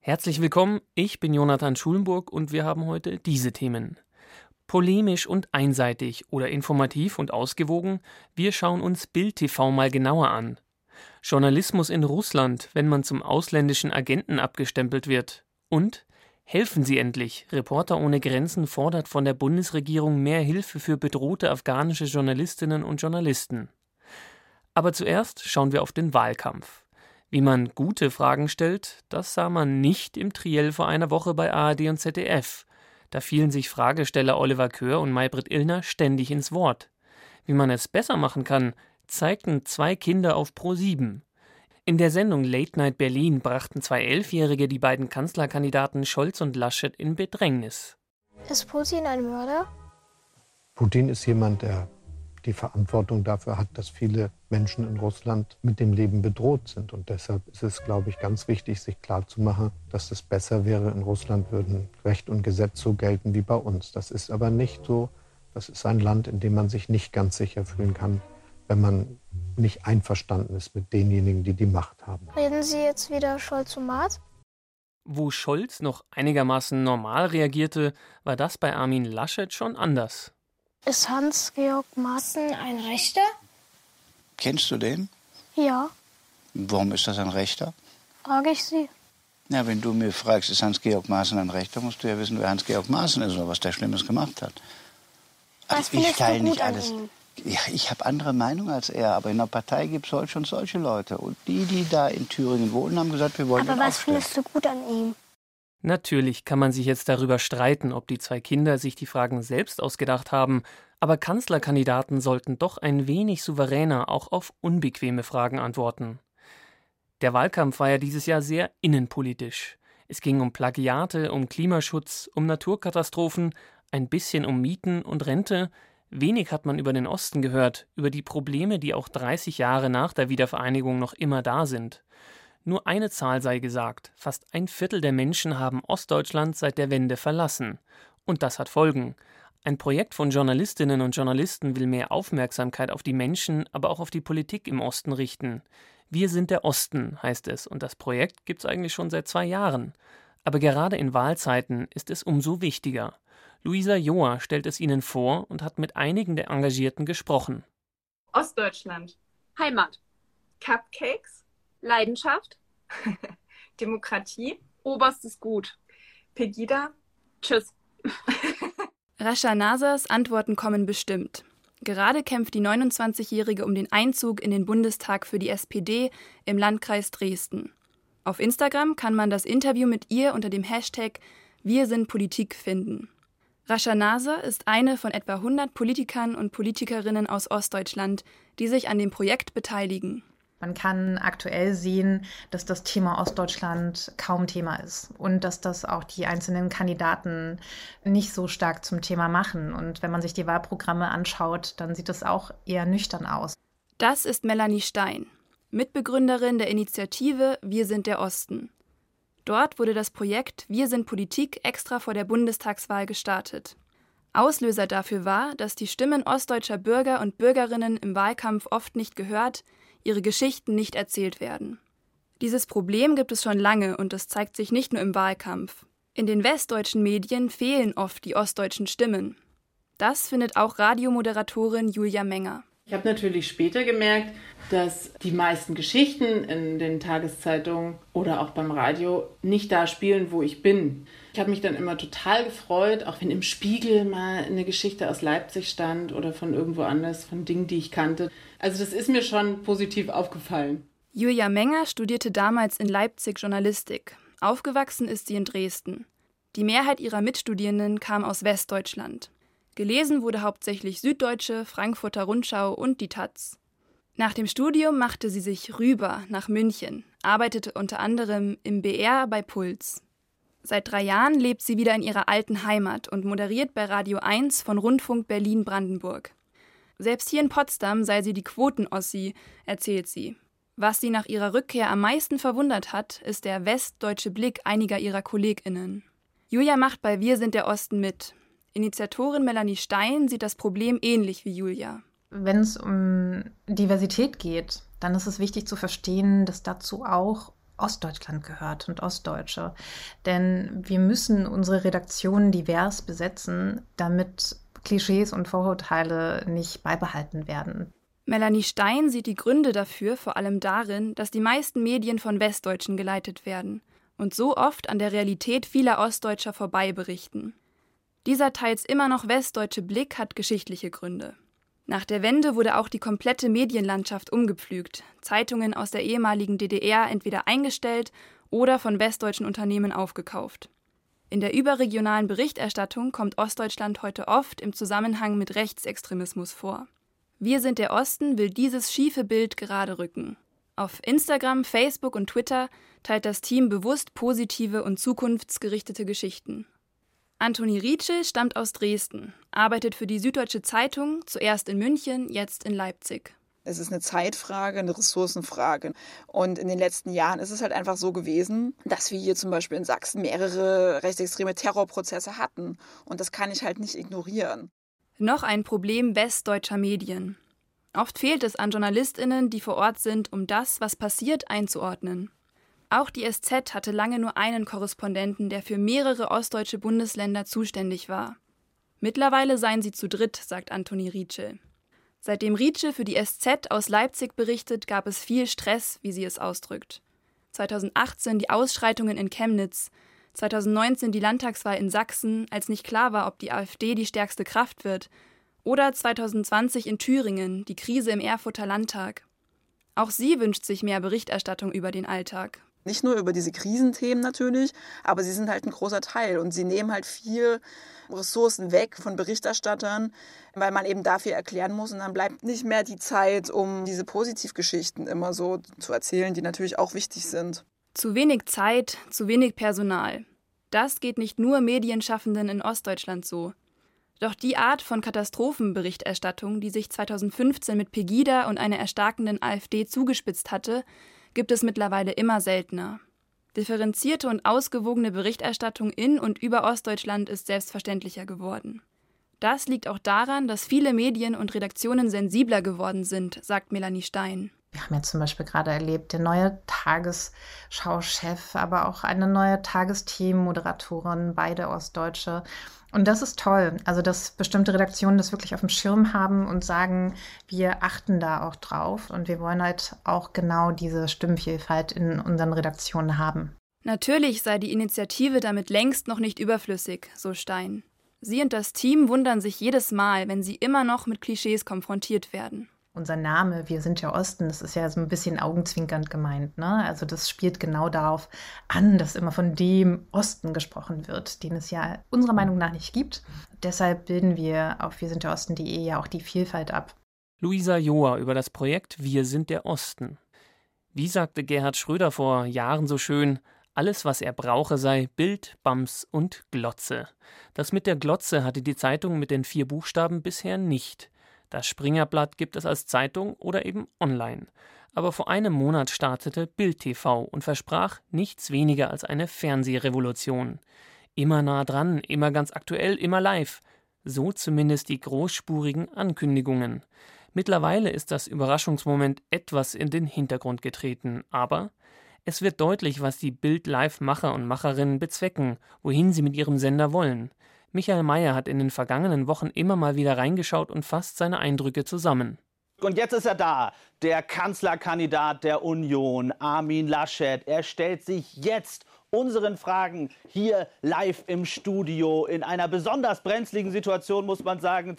Herzlich willkommen, ich bin Jonathan Schulenburg und wir haben heute diese Themen. Polemisch und einseitig oder informativ und ausgewogen, wir schauen uns Bild TV mal genauer an. Journalismus in Russland, wenn man zum ausländischen Agenten abgestempelt wird. Und helfen Sie endlich, Reporter ohne Grenzen fordert von der Bundesregierung mehr Hilfe für bedrohte afghanische Journalistinnen und Journalisten. Aber zuerst schauen wir auf den Wahlkampf. Wie man gute Fragen stellt, das sah man nicht im Triell vor einer Woche bei ARD und ZDF. Da fielen sich Fragesteller Oliver Köhr und Maybrit Illner ständig ins Wort. Wie man es besser machen kann, zeigten 2 Kinder auf Pro7. In der Sendung Late Night Berlin brachten 2 Elfjährige die beiden Kanzlerkandidaten Scholz und Laschet in Bedrängnis. Ist Putin ein Mörder? Putin ist jemand, der die Verantwortung dafür hat, dass viele Menschen in Russland mit dem Leben bedroht sind. Und deshalb ist es, glaube ich, ganz wichtig, sich klarzumachen, dass es besser wäre, in Russland würden Recht und Gesetz so gelten wie bei uns. Das ist aber nicht so. Das ist ein Land, in dem man sich nicht ganz sicher fühlen kann, wenn man nicht einverstanden ist mit denjenigen, die die Macht haben. Reden Sie jetzt wieder Scholz-Maat? Wo Scholz noch einigermaßen normal reagierte, war das bei Armin Laschet schon anders. Ist Hans-Georg Maaßen ein Rechter? Kennst du den? Ja. Warum ist das ein Rechter? Frage ich Sie. Ja, wenn du mir fragst, ist Hans-Georg Maaßen ein Rechter, musst du ja wissen, wer Hans-Georg Maaßen ist oder was der Schlimmes gemacht hat. Was findest du gut an ihm? Ja, ich habe andere Meinung als er, aber in der Partei gibt es solche und solche Leute. Und die da in Thüringen wohnen, haben gesagt, wir wollen ihn Aber was aufstellen. findest du gut an ihm? Natürlich kann man sich jetzt darüber streiten, ob die 2 Kinder sich die Fragen selbst ausgedacht haben, aber Kanzlerkandidaten sollten doch ein wenig souveräner auch auf unbequeme Fragen antworten. Der Wahlkampf war ja dieses Jahr sehr innenpolitisch. Es ging um Plagiate, um Klimaschutz, um Naturkatastrophen, ein bisschen um Mieten und Rente. Wenig hat man über den Osten gehört, über die Probleme, die auch 30 Jahre nach der Wiedervereinigung noch immer da sind. Nur eine Zahl sei gesagt, fast 1/4 der Menschen haben Ostdeutschland seit der Wende verlassen. Und das hat Folgen. Ein Projekt von Journalistinnen und Journalisten will mehr Aufmerksamkeit auf die Menschen, aber auch auf die Politik im Osten richten. Wir sind der Osten, heißt es, und das Projekt gibt es eigentlich schon seit 2 Jahren. Aber gerade in Wahlzeiten ist es umso wichtiger. Luisa Joa stellt es Ihnen vor und hat mit einigen der Engagierten gesprochen. Ostdeutschland. Heimat. Cupcakes. Leidenschaft. Demokratie. Oberstes Gut. Pegida. Tschüss. Rascha Nasers Antworten kommen bestimmt. Gerade kämpft die 29-Jährige um den Einzug in den Bundestag für die SPD im Landkreis Dresden. Auf Instagram kann man das Interview mit ihr unter dem Hashtag Wir sind Politik finden. Rascha Naser ist eine von etwa 100 Politikern und Politikerinnen aus Ostdeutschland, die sich an dem Projekt beteiligen. Man kann aktuell sehen, dass das Thema Ostdeutschland kaum Thema ist und dass das auch die einzelnen Kandidaten nicht so stark zum Thema machen. Und wenn man sich die Wahlprogramme anschaut, dann sieht das auch eher nüchtern aus. Das ist Melanie Stein, Mitbegründerin der Initiative Wir sind der Osten. Dort wurde das Projekt Wir sind Politik extra vor der Bundestagswahl gestartet. Auslöser dafür war, dass die Stimmen ostdeutscher Bürger und Bürgerinnen im Wahlkampf oft nicht gehört, ihre Geschichten nicht erzählt werden. Dieses Problem gibt es schon lange und es zeigt sich nicht nur im Wahlkampf. In den westdeutschen Medien fehlen oft die ostdeutschen Stimmen. Das findet auch Radiomoderatorin Julia Menger. Ich habe natürlich später gemerkt, dass die meisten Geschichten in den Tageszeitungen oder auch beim Radio nicht da spielen, wo ich bin. Ich habe mich dann immer total gefreut, auch wenn im Spiegel mal eine Geschichte aus Leipzig stand oder von irgendwo anders, von Dingen, die ich kannte. Also das ist mir schon positiv aufgefallen. Julia Menger studierte damals in Leipzig Journalistik. Aufgewachsen ist sie in Dresden. Die Mehrheit ihrer Mitstudierenden kam aus Westdeutschland. Gelesen wurde hauptsächlich Süddeutsche, Frankfurter Rundschau und die taz. Nach dem Studium machte sie sich rüber nach München, arbeitete unter anderem im BR bei Puls. Seit 3 Jahren lebt sie wieder in ihrer alten Heimat und moderiert bei Radio 1 von Rundfunk Berlin-Brandenburg. Selbst hier in Potsdam sei sie die Quoten-Ossi, erzählt sie. Was sie nach ihrer Rückkehr am meisten verwundert hat, ist der westdeutsche Blick einiger ihrer KollegInnen. Julia macht bei Wir sind der Osten mit. Initiatorin Melanie Stein sieht das Problem ähnlich wie Julia. Wenn es um Diversität geht, dann ist es wichtig zu verstehen, dass dazu auch Ostdeutschland gehört und Ostdeutsche. Denn wir müssen unsere Redaktionen divers besetzen, damit Klischees und Vorurteile nicht beibehalten werden. Melanie Stein sieht die Gründe dafür vor allem darin, dass die meisten Medien von Westdeutschen geleitet werden und so oft an der Realität vieler Ostdeutscher vorbei berichten. Dieser teils immer noch westdeutsche Blick hat geschichtliche Gründe. Nach der Wende wurde auch die komplette Medienlandschaft umgepflügt, Zeitungen aus der ehemaligen DDR entweder eingestellt oder von westdeutschen Unternehmen aufgekauft. In der überregionalen Berichterstattung kommt Ostdeutschland heute oft im Zusammenhang mit Rechtsextremismus vor. Wir sind der Osten will dieses schiefe Bild gerade rücken. Auf Instagram, Facebook und Twitter teilt das Team bewusst positive und zukunftsgerichtete Geschichten. Antoni Rietschel stammt aus Dresden, arbeitet für die Süddeutsche Zeitung, zuerst in München, jetzt in Leipzig. Es ist eine Zeitfrage, eine Ressourcenfrage. Und in den letzten Jahren ist es halt einfach so gewesen, dass wir hier zum Beispiel in Sachsen mehrere rechtsextreme Terrorprozesse hatten. Und das kann ich halt nicht ignorieren. Noch ein Problem westdeutscher Medien. Oft fehlt es an JournalistInnen, die vor Ort sind, um das, was passiert, einzuordnen. Auch die SZ hatte lange nur einen Korrespondenten, der für mehrere ostdeutsche Bundesländer zuständig war. Mittlerweile seien sie zu dritt, sagt Antoni Rietschel. Seitdem Rietschel für die SZ aus Leipzig berichtet, gab es viel Stress, wie sie es ausdrückt. 2018 die Ausschreitungen in Chemnitz, 2019 die Landtagswahl in Sachsen, als nicht klar war, ob die AfD die stärkste Kraft wird, oder 2020 in Thüringen, die Krise im Erfurter Landtag. Auch sie wünscht sich mehr Berichterstattung über den Alltag. Nicht nur über diese Krisenthemen natürlich, aber sie sind halt ein großer Teil und sie nehmen halt viel Ressourcen weg von Berichterstattern, weil man eben dafür erklären muss und dann bleibt nicht mehr die Zeit, um diese Positivgeschichten immer so zu erzählen, die natürlich auch wichtig sind. Zu wenig Zeit, zu wenig Personal. Das geht nicht nur Medienschaffenden in Ostdeutschland so. Doch die Art von Katastrophenberichterstattung, die sich 2015 mit Pegida und einer erstarkenden AfD zugespitzt hatte, gibt es mittlerweile immer seltener. Differenzierte und ausgewogene Berichterstattung in und über Ostdeutschland ist selbstverständlicher geworden. Das liegt auch daran, dass viele Medien und Redaktionen sensibler geworden sind, sagt Melanie Stein. Wir haben jetzt zum Beispiel gerade erlebt, der neue Tagesschau-Chef, aber auch eine neue Tagesthemen-Moderatorin, beide Ostdeutsche. Und das ist toll, also dass bestimmte Redaktionen das wirklich auf dem Schirm haben und sagen, wir achten da auch drauf und wir wollen halt auch genau diese Stimmvielfalt in unseren Redaktionen haben. Natürlich sei die Initiative damit längst noch nicht überflüssig, so Stein. Sie und das Team wundern sich jedes Mal, wenn sie immer noch mit Klischees konfrontiert werden. Unser Name, wir sind ja Osten, das ist ja so ein bisschen augenzwinkernd gemeint, ne? Also das spielt genau darauf an, dass immer von dem Osten gesprochen wird, den es ja unserer Meinung nach nicht gibt. Deshalb bilden wir auf wirsindderosten.de ja auch die Vielfalt ab. Luisa Joa über das Projekt Wir sind der Osten. Wie sagte Gerhard Schröder vor Jahren so schön, alles, was er brauche, sei Bild, Bams und Glotze. Das mit der Glotze hatte die Zeitung mit den 4 Buchstaben bisher nicht. Das Springerblatt gibt es als Zeitung oder eben online. Aber vor einem Monat startete Bild TV und versprach nichts weniger als eine Fernsehrevolution. Immer nah dran, immer ganz aktuell, immer live. So zumindest die großspurigen Ankündigungen. Mittlerweile ist das Überraschungsmoment etwas in den Hintergrund getreten, aber es wird deutlich, was die Bild-Live-Macher und Macherinnen bezwecken, wohin sie mit ihrem Sender wollen. Michael Mayer hat in den vergangenen Wochen immer mal wieder reingeschaut und fasst seine Eindrücke zusammen. Und jetzt ist er da, der Kanzlerkandidat der Union, Armin Laschet. Er stellt sich jetzt unseren Fragen hier live im Studio in einer besonders brenzligen Situation, muss man sagen,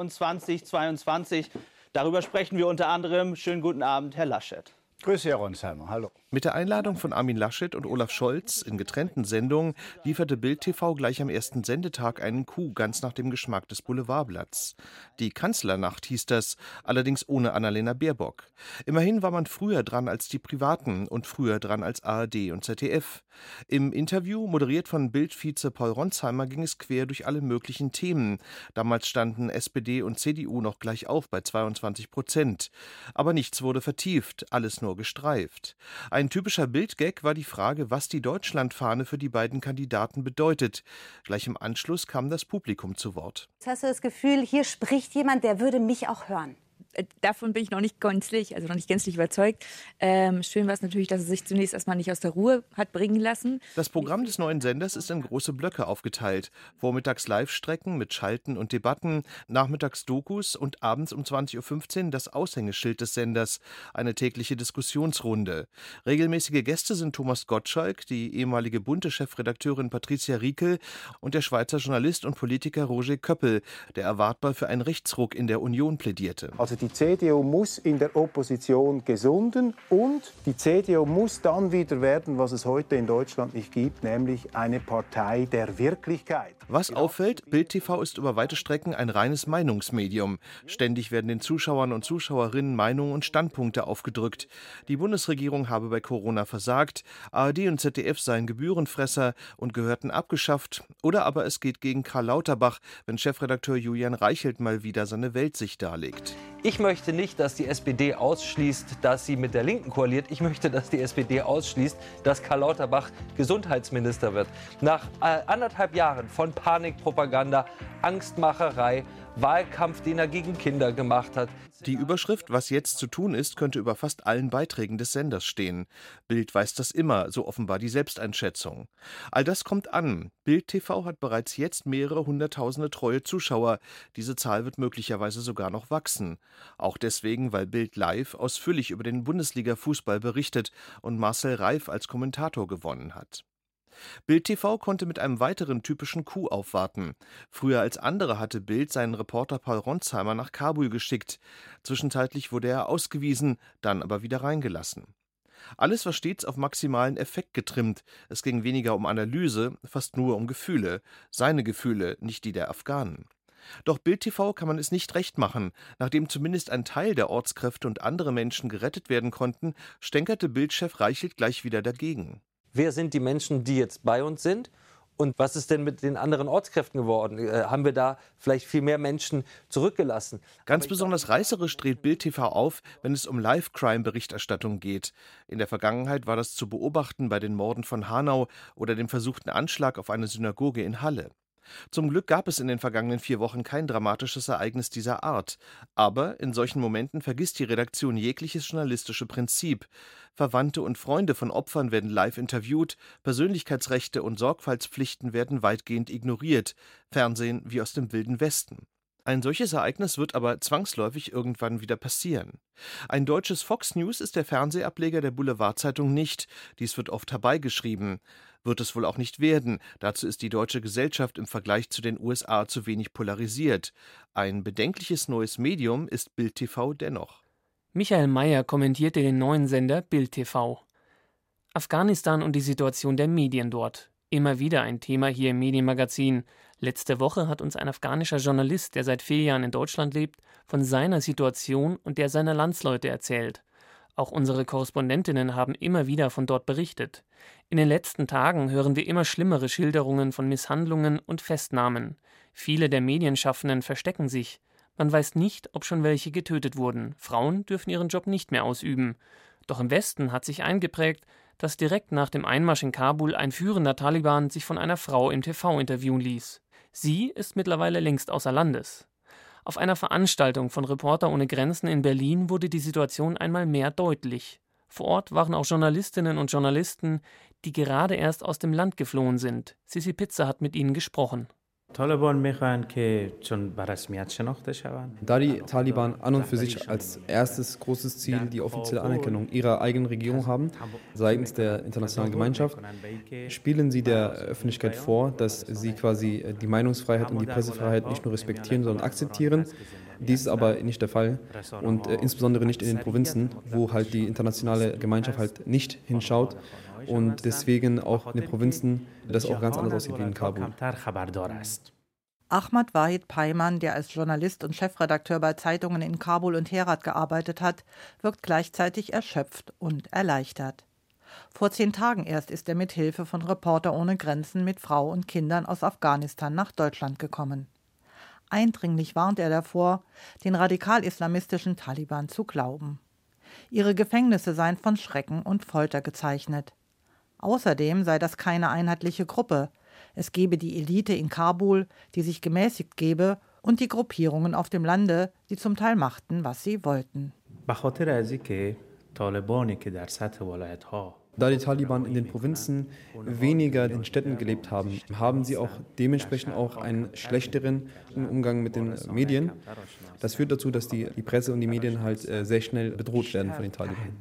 22. Darüber sprechen wir unter anderem. Schönen guten Abend, Herr Laschet. Grüße, Herr Ronsheimer. Hallo. Mit der Einladung von Armin Laschet und Olaf Scholz in getrennten Sendungen lieferte Bild TV gleich am ersten Sendetag einen Coup ganz nach dem Geschmack des Boulevardblatts. Die Kanzlernacht hieß das, allerdings ohne Annalena Baerbock. Immerhin war man früher dran als die Privaten und früher dran als ARD und ZDF. Im Interview, moderiert von Bild-Vize Paul Ronsheimer, ging es quer durch alle möglichen Themen. Damals standen SPD und CDU noch gleich auf bei 22%. Aber nichts wurde vertieft, alles nur gestreift. Ein typischer Bild-Gag war die Frage, was die Deutschlandfahne für die beiden Kandidaten bedeutet. Gleich im Anschluss kam das Publikum zu Wort. Jetzt hast du das Gefühl, hier spricht jemand, der würde mich auch hören. davon bin ich noch nicht gänzlich überzeugt. Schön war es natürlich, dass er sich zunächst erstmal nicht aus der Ruhe hat bringen lassen. Das Programm des neuen Senders ist in große Blöcke aufgeteilt. Vormittags Live-Strecken mit Schalten und Debatten, nachmittags Dokus und abends um 20.15 Uhr das Aushängeschild des Senders, eine tägliche Diskussionsrunde. Regelmäßige Gäste sind Thomas Gottschalk, die ehemalige Bunte-Chefredakteurin Patricia Riekel und der Schweizer Journalist und Politiker Roger Köppel, der erwartbar für einen Rechtsruck in der Union plädierte. Also die CDU muss in der Opposition gesunden und die CDU muss dann wieder werden, was es heute in Deutschland nicht gibt, nämlich eine Partei der Wirklichkeit. Was auffällt, Bild TV ist über weite Strecken ein reines Meinungsmedium. Ständig werden den Zuschauern und Zuschauerinnen Meinungen und Standpunkte aufgedrückt. Die Bundesregierung habe bei Corona versagt, ARD und ZDF seien Gebührenfresser und gehörten abgeschafft. Oder aber es geht gegen Karl Lauterbach, wenn Chefredakteur Julian Reichelt mal wieder seine Weltsicht darlegt. Ich möchte nicht, dass die SPD ausschließt, dass sie mit der Linken koaliert. Ich möchte, dass die SPD ausschließt, dass Karl Lauterbach Gesundheitsminister wird. Nach 1,5 Jahren von Panikpropaganda, Angstmacherei, Wahlkampf, den er gegen Kinder gemacht hat. Die Überschrift "Was jetzt zu tun ist" könnte über fast allen Beiträgen des Senders stehen. Bild weiß das immer, so offenbar die Selbsteinschätzung. All das kommt an. Bild TV hat bereits jetzt mehrere hunderttausende treue Zuschauer. Diese Zahl wird möglicherweise sogar noch wachsen. Auch deswegen, weil Bild Live ausführlich über den Bundesliga-Fußball berichtet und Marcel Reif als Kommentator gewonnen hat. Bild TV konnte mit einem weiteren typischen Coup aufwarten. Früher als andere hatte Bild seinen Reporter Paul Ronsheimer nach Kabul geschickt. Zwischenzeitlich wurde er ausgewiesen, dann aber wieder reingelassen. Alles war stets auf maximalen Effekt getrimmt. Es ging weniger um Analyse, fast nur um Gefühle. Seine Gefühle, nicht die der Afghanen. Doch Bild TV kann man es nicht recht machen. Nachdem zumindest ein Teil der Ortskräfte und andere Menschen gerettet werden konnten, stänkerte Bild-Chef Reichelt gleich wieder dagegen. Wer sind die Menschen, die jetzt bei uns sind? Und was ist denn mit den anderen Ortskräften geworden? Haben wir da vielleicht viel mehr Menschen zurückgelassen? Ganz besonders reißerisch dreht Bild TV auf, wenn es um Live-Crime-Berichterstattung geht. In der Vergangenheit war das zu beobachten bei den Morden von Hanau oder dem versuchten Anschlag auf eine Synagoge in Halle. Zum Glück gab es in den vergangenen 4 Wochen kein dramatisches Ereignis dieser Art. Aber in solchen Momenten vergisst die Redaktion jegliches journalistische Prinzip. Verwandte und Freunde von Opfern werden live interviewt, Persönlichkeitsrechte und Sorgfaltspflichten werden weitgehend ignoriert. Fernsehen wie aus dem Wilden Westen. Ein solches Ereignis wird aber zwangsläufig irgendwann wieder passieren. Ein deutsches Fox News ist der Fernsehableger der Boulevardzeitung nicht. Dies wird oft herbeigeschrieben. Wird es wohl auch nicht werden. Dazu ist die deutsche Gesellschaft im Vergleich zu den USA zu wenig polarisiert. Ein bedenkliches neues Medium ist Bild TV dennoch. Michael Mayer kommentierte den neuen Sender Bild TV. Afghanistan und die Situation der Medien dort. Immer wieder ein Thema hier im Medienmagazin. Letzte Woche hat uns ein afghanischer Journalist, der seit 4 Jahren in Deutschland lebt, von seiner Situation und der seiner Landsleute erzählt. Auch unsere Korrespondentinnen haben immer wieder von dort berichtet. In den letzten Tagen hören wir immer schlimmere Schilderungen von Misshandlungen und Festnahmen. Viele der Medienschaffenden verstecken sich. Man weiß nicht, ob schon welche getötet wurden. Frauen dürfen ihren Job nicht mehr ausüben. Doch im Westen hat sich eingeprägt, dass direkt nach dem Einmarsch in Kabul ein führender Taliban sich von einer Frau im TV interviewen ließ. Sie ist mittlerweile längst außer Landes. Auf einer Veranstaltung von Reporter ohne Grenzen in Berlin wurde die Situation einmal mehr deutlich. Vor Ort waren auch Journalistinnen und Journalisten, die gerade erst aus dem Land geflohen sind. Sissi Pizza hat mit ihnen gesprochen. Da die Taliban an und für sich als erstes großes Ziel die offizielle Anerkennung ihrer eigenen Regierung haben, seitens der internationalen Gemeinschaft, spielen sie der Öffentlichkeit vor, dass sie quasi die Meinungsfreiheit und die Pressefreiheit nicht nur respektieren, sondern akzeptieren. Dies ist aber nicht der Fall und insbesondere nicht in den Provinzen, wo halt die internationale Gemeinschaft halt nicht hinschaut. Und deswegen auch in den Provinzen das auch ganz anders aussieht wie in Kabul. Ahmad Wahid Payman, der als Journalist und Chefredakteur bei Zeitungen in Kabul und Herat gearbeitet hat, wirkt gleichzeitig erschöpft und erleichtert. Vor 10 Tagen erst ist er mit Hilfe von Reporter ohne Grenzen mit Frau und Kindern aus Afghanistan nach Deutschland gekommen. Eindringlich warnt er davor, den radikal-islamistischen Taliban zu glauben. Ihre Gefängnisse seien von Schrecken und Folter gezeichnet. Außerdem sei das keine einheitliche Gruppe. Es gebe die Elite in Kabul, die sich gemäßigt gebe, und die Gruppierungen auf dem Lande, die zum Teil machten, was sie wollten. Da die Taliban in den Provinzen weniger in Städten gelebt haben, haben sie auch dementsprechend auch einen schlechteren Umgang mit den Medien. Das führt dazu, dass die Presse und die Medien halt sehr schnell bedroht werden von den Taliban.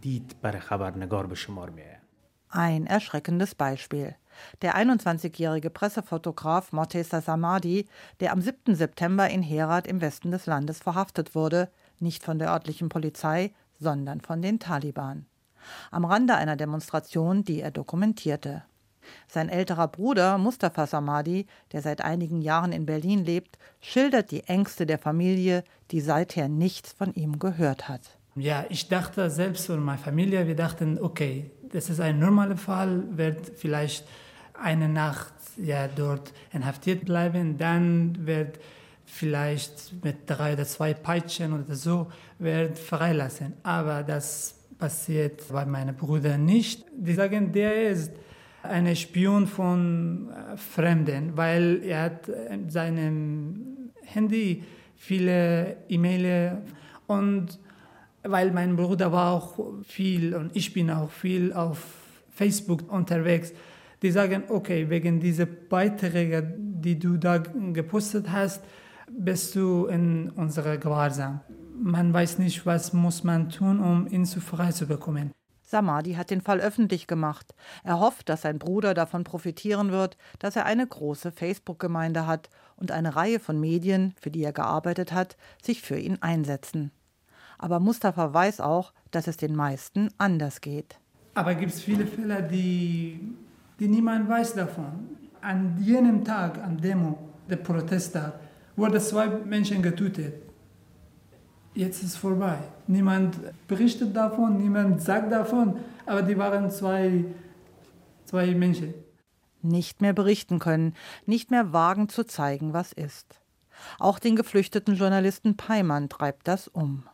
Ein erschreckendes Beispiel. Der 21-jährige Pressefotograf Morteza Samadi, der am 7. September in Herat im Westen des Landes verhaftet wurde, nicht von der örtlichen Polizei, sondern von den Taliban. Am Rande einer Demonstration, die er dokumentierte. Sein älterer Bruder Mustafa Samadi, der seit einigen Jahren in Berlin lebt, schildert die Ängste der Familie, die seither nichts von ihm gehört hat. Ja, ich dachte selbst und meine Familie, wir dachten, okay, das ist ein normaler Fall, wird vielleicht eine Nacht dort inhaftiert bleiben, dann wird vielleicht mit 3 oder 2 Peitschen oder so wird freilassen. Aber das passiert bei meinem Bruder nicht. Die sagen, der ist ein Spion von Fremden, weil er hat in seinem Handy viele E-Mails und weil mein Bruder war auch viel und ich bin auch viel auf Facebook unterwegs. Die sagen, okay, wegen dieser Beiträge, die du da gepostet hast, bist du in unserer Gewahrsam. Man weiß nicht, was muss man tun, um ihn frei zu bekommen. Samadi hat den Fall öffentlich gemacht. Er hofft, dass sein Bruder davon profitieren wird, dass er eine große Facebook-Gemeinde hat und eine Reihe von Medien, für die er gearbeitet hat, sich für ihn einsetzen. Aber Mustafa weiß auch, dass es den meisten anders geht. Aber gibt es viele Fälle, die niemand weiß davon. An jenem Tag, am Demo, der Protesttag, wurden 2 Menschen getötet. Jetzt ist es vorbei. Niemand berichtet davon, niemand sagt davon, aber die waren zwei Menschen. Nicht mehr berichten können, nicht mehr wagen zu zeigen, was ist. Auch den geflüchteten Journalisten Peyman treibt das um.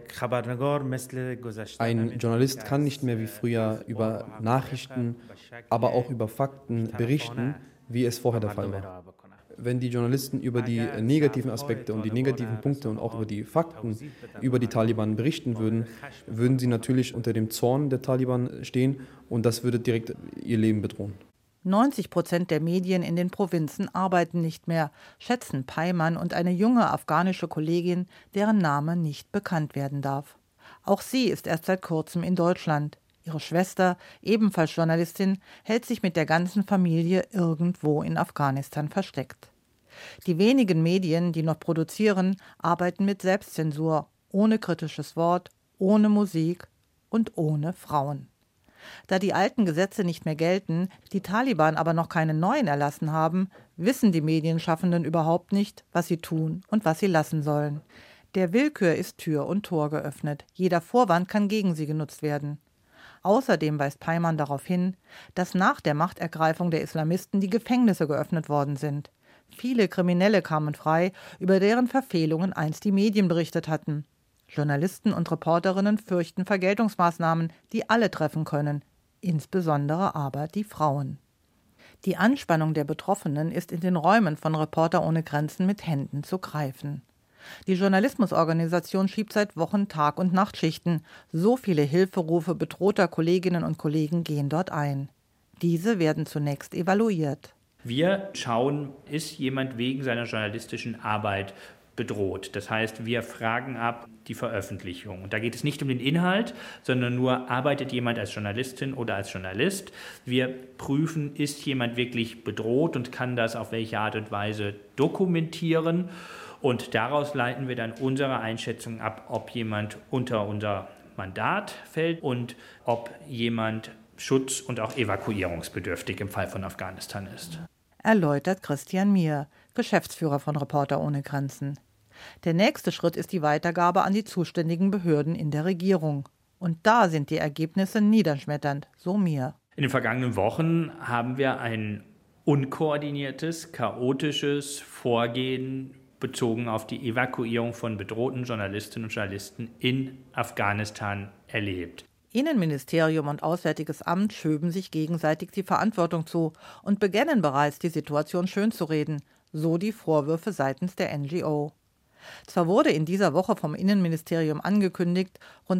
Ein Journalist kann nicht mehr wie früher über Nachrichten, aber auch über Fakten berichten, wie es vorher der Fall war. Wenn die Journalisten über die negativen Aspekte und die negativen Punkte und auch über die Fakten über die Taliban berichten würden, würden sie natürlich unter dem Zorn der Taliban stehen und das würde direkt ihr Leben bedrohen. 90% der Medien in den Provinzen arbeiten nicht mehr, schätzen Peyman und eine junge afghanische Kollegin, deren Name nicht bekannt werden darf. Auch sie ist erst seit kurzem in Deutschland. Ihre Schwester, ebenfalls Journalistin, hält sich mit der ganzen Familie irgendwo in Afghanistan versteckt. Die wenigen Medien, die noch produzieren, arbeiten mit Selbstzensur, ohne kritisches Wort, ohne Musik und ohne Frauen. Da die alten Gesetze nicht mehr gelten, die Taliban aber noch keine neuen erlassen haben, wissen die Medienschaffenden überhaupt nicht, was sie tun und was sie lassen sollen. Der Willkür ist Tür und Tor geöffnet. Jeder Vorwand kann gegen sie genutzt werden. Außerdem weist Peyman darauf hin, dass nach der Machtergreifung der Islamisten die Gefängnisse geöffnet worden sind. Viele Kriminelle kamen frei, über deren Verfehlungen einst die Medien berichtet hatten. Journalisten und Reporterinnen fürchten Vergeltungsmaßnahmen, die alle treffen können, insbesondere aber die Frauen. Die Anspannung der Betroffenen ist in den Räumen von Reporter ohne Grenzen mit Händen zu greifen. Die Journalismusorganisation schiebt seit Wochen Tag- und Nachtschichten. So viele Hilferufe bedrohter Kolleginnen und Kollegen gehen dort ein. Diese werden zunächst evaluiert. Wir schauen, ist jemand wegen seiner journalistischen Arbeit bedroht. Das heißt, wir fragen ab die Veröffentlichung. Und da geht es nicht um den Inhalt, sondern nur, arbeitet jemand als Journalistin oder als Journalist. Wir prüfen, ist jemand wirklich bedroht und kann das auf welche Art und Weise dokumentieren. Und daraus leiten wir dann unsere Einschätzung ab, ob jemand unter unser Mandat fällt und ob jemand schutz- und auch evakuierungsbedürftig im Fall von Afghanistan ist. Erläutert Christian Mier, Geschäftsführer von Reporter ohne Grenzen. Der nächste Schritt ist die Weitergabe an die zuständigen Behörden in der Regierung. Und da sind die Ergebnisse niederschmetternd, so Mier. In den vergangenen Wochen haben wir ein unkoordiniertes, chaotisches Vorgehen bezogen auf die Evakuierung von bedrohten Journalistinnen und Journalisten in Afghanistan erlebt. Innenministerium und Auswärtiges Amt schöben sich gegenseitig die Verantwortung zu und beginnen bereits, die Situation schönzureden, so die Vorwürfe seitens der NGO. Zwar wurde in dieser Woche vom Innenministerium angekündigt, rund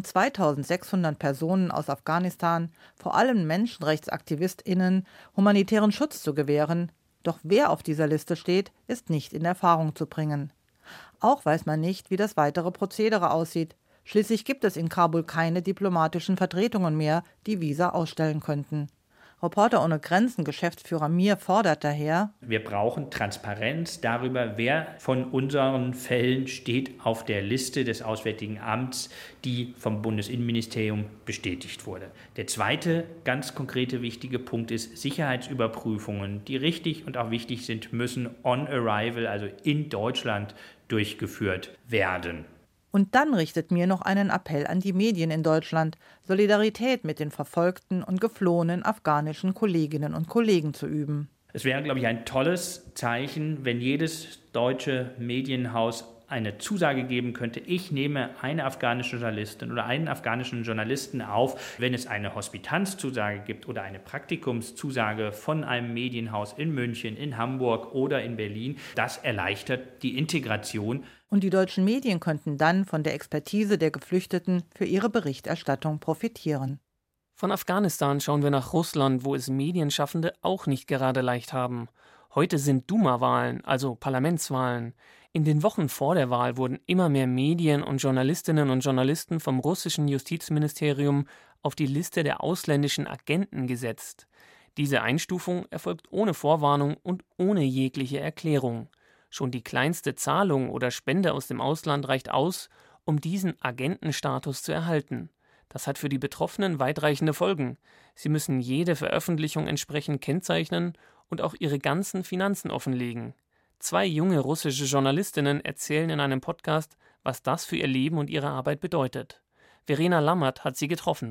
2600 Personen aus Afghanistan, vor allem MenschenrechtsaktivistInnen, humanitären Schutz zu gewähren, doch wer auf dieser Liste steht, ist nicht in Erfahrung zu bringen. Auch weiß man nicht, wie das weitere Prozedere aussieht. Schließlich gibt es in Kabul keine diplomatischen Vertretungen mehr, die Visa ausstellen könnten. Reporter ohne Grenzen Geschäftsführer Mir fordert daher: Wir brauchen Transparenz darüber, wer von unseren Fällen steht auf der Liste des Auswärtigen Amts, die vom Bundesinnenministerium bestätigt wurde. Der zweite ganz konkrete wichtige Punkt ist, Sicherheitsüberprüfungen, die richtig und auch wichtig sind, müssen on arrival, also in Deutschland, durchgeführt werden. Und dann richtet Mir noch einen Appell an die Medien in Deutschland, Solidarität mit den verfolgten und geflohenen afghanischen Kolleginnen und Kollegen zu üben. Es wäre, glaube ich, ein tolles Zeichen, wenn jedes deutsche Medienhaus eine Zusage geben könnte, ich nehme eine afghanische Journalistin oder einen afghanischen Journalisten auf, wenn es eine Hospitanzzusage gibt oder eine Praktikumszusage von einem Medienhaus in München, in Hamburg oder in Berlin. Das erleichtert die Integration. Und die deutschen Medien könnten dann von der Expertise der Geflüchteten für ihre Berichterstattung profitieren. Von Afghanistan schauen wir nach Russland, wo es Medienschaffende auch nicht gerade leicht haben. Heute sind Duma-Wahlen, also Parlamentswahlen. In den Wochen vor der Wahl wurden immer mehr Medien und Journalistinnen und Journalisten vom russischen Justizministerium auf die Liste der ausländischen Agenten gesetzt. Diese Einstufung erfolgt ohne Vorwarnung und ohne jegliche Erklärung. Schon die kleinste Zahlung oder Spende aus dem Ausland reicht aus, um diesen Agentenstatus zu erhalten. Das hat für die Betroffenen weitreichende Folgen. Sie müssen jede Veröffentlichung entsprechend kennzeichnen und auch ihre ganzen Finanzen offenlegen. 2 junge russische Journalistinnen erzählen in einem Podcast, was das für ihr Leben und ihre Arbeit bedeutet. Verena Lammert hat sie getroffen.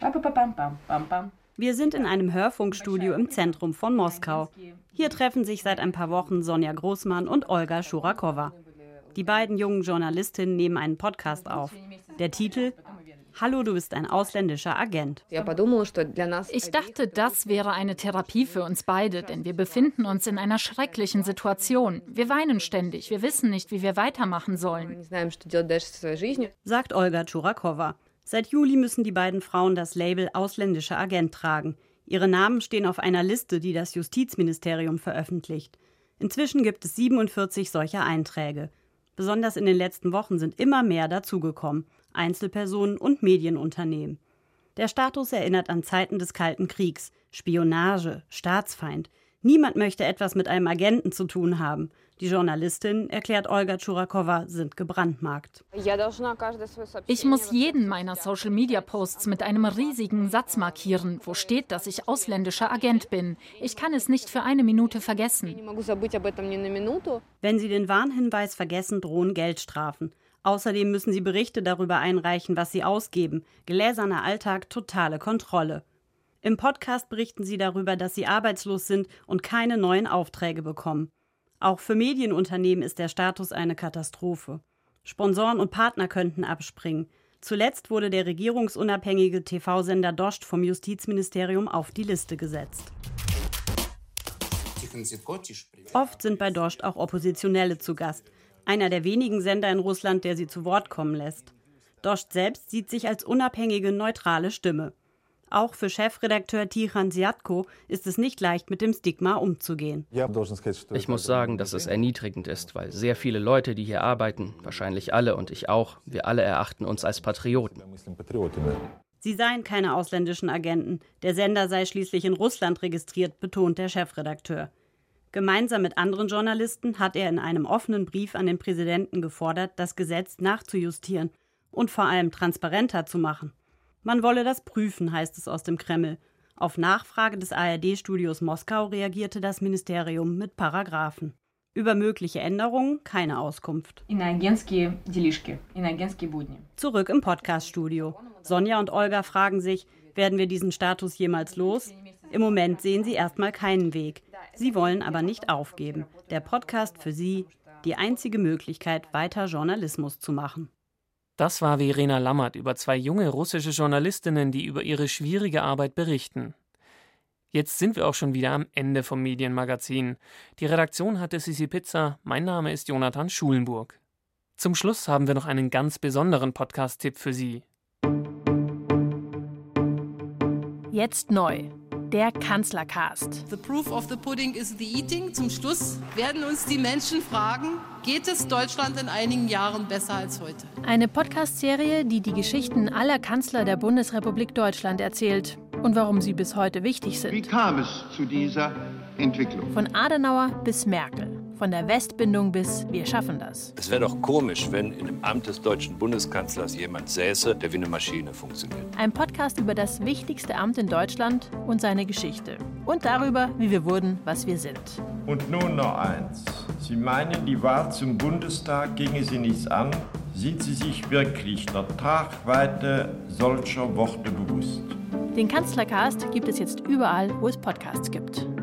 Wir sind in einem Hörfunkstudio im Zentrum von Moskau. Hier treffen sich seit ein paar Wochen Sonja Großmann und Olga Schurakowa. Die beiden jungen Journalistinnen nehmen einen Podcast auf. Der Titel: Hallo, du bist ein ausländischer Agent. Ich dachte, das wäre eine Therapie für uns beide, denn wir befinden uns in einer schrecklichen Situation. Wir weinen ständig, wir wissen nicht, wie wir weitermachen sollen, sagt Olga Schurakowa. Seit Juli müssen die beiden Frauen das Label ausländischer Agent tragen. Ihre Namen stehen auf einer Liste, die das Justizministerium veröffentlicht. Inzwischen gibt es 47 solcher Einträge. Besonders in den letzten Wochen sind immer mehr dazugekommen. Einzelpersonen und Medienunternehmen. Der Status erinnert an Zeiten des Kalten Kriegs, Spionage, Staatsfeind. Niemand möchte etwas mit einem Agenten zu tun haben. Die Journalistin, erklärt Olga Schurakowa, sind gebrandmarkt. Ich muss jeden meiner Social-Media-Posts mit einem riesigen Satz markieren, wo steht, dass ich ausländischer Agent bin. Ich kann es nicht für eine Minute vergessen. Wenn sie den Warnhinweis vergessen, drohen Geldstrafen. Außerdem müssen sie Berichte darüber einreichen, was sie ausgeben. Gläserner Alltag, totale Kontrolle. Im Podcast berichten sie darüber, dass sie arbeitslos sind und keine neuen Aufträge bekommen. Auch für Medienunternehmen ist der Status eine Katastrophe. Sponsoren und Partner könnten abspringen. Zuletzt wurde der regierungsunabhängige TV-Sender Dost vom Justizministerium auf die Liste gesetzt. Oft sind bei Dost auch Oppositionelle zu Gast. Einer der wenigen Sender in Russland, der sie zu Wort kommen lässt. Dost selbst sieht sich als unabhängige, neutrale Stimme. Auch für Chefredakteur Tijan Siatko ist es nicht leicht, mit dem Stigma umzugehen. Ich muss sagen, dass es erniedrigend ist, weil sehr viele Leute, die hier arbeiten, wahrscheinlich alle und ich auch, wir alle erachten uns als Patrioten. Sie seien keine ausländischen Agenten. Der Sender sei schließlich in Russland registriert, betont der Chefredakteur. Gemeinsam mit anderen Journalisten hat er in einem offenen Brief an den Präsidenten gefordert, das Gesetz nachzujustieren und vor allem transparenter zu machen. Man wolle das prüfen, heißt es aus dem Kreml. Auf Nachfrage des ARD-Studios Moskau reagierte das Ministerium mit Paragraphen. Über mögliche Änderungen keine Auskunft. Zurück im Podcast-Studio. Sonja und Olga fragen sich, werden wir diesen Status jemals los? Im Moment sehen sie erstmal keinen Weg. Sie wollen aber nicht aufgeben. Der Podcast für sie, die einzige Möglichkeit, weiter Journalismus zu machen. Das war Verena Lammert über 2 junge russische Journalistinnen, die über ihre schwierige Arbeit berichten. Jetzt sind wir auch schon wieder am Ende vom Medienmagazin. Die Redaktion hatte Sissi Pizza, mein Name ist Jonathan Schulenburg. Zum Schluss haben wir noch einen ganz besonderen Podcast-Tipp für Sie. Jetzt neu. Der Kanzlercast. The proof of the pudding is the eating. Zum Schluss werden uns die Menschen fragen, geht es Deutschland in einigen Jahren besser als heute? Eine Podcast-Serie, die die Geschichten aller Kanzler der Bundesrepublik Deutschland erzählt und warum sie bis heute wichtig sind. Wie kam es zu dieser Entwicklung? Von Adenauer bis Merkel. Von der Westbindung bis Wir schaffen das. Es wäre doch komisch, wenn in dem Amt des deutschen Bundeskanzlers jemand säße, der wie eine Maschine funktioniert. Ein Podcast über das wichtigste Amt in Deutschland und seine Geschichte. Und darüber, wie wir wurden, was wir sind. Und nun noch eins. Sie meinen, die Wahl zum Bundestag ginge Sie nichts an? Sind Sie sich wirklich der Tragweite solcher Worte bewusst? Den Kanzlercast gibt es jetzt überall, wo es Podcasts gibt.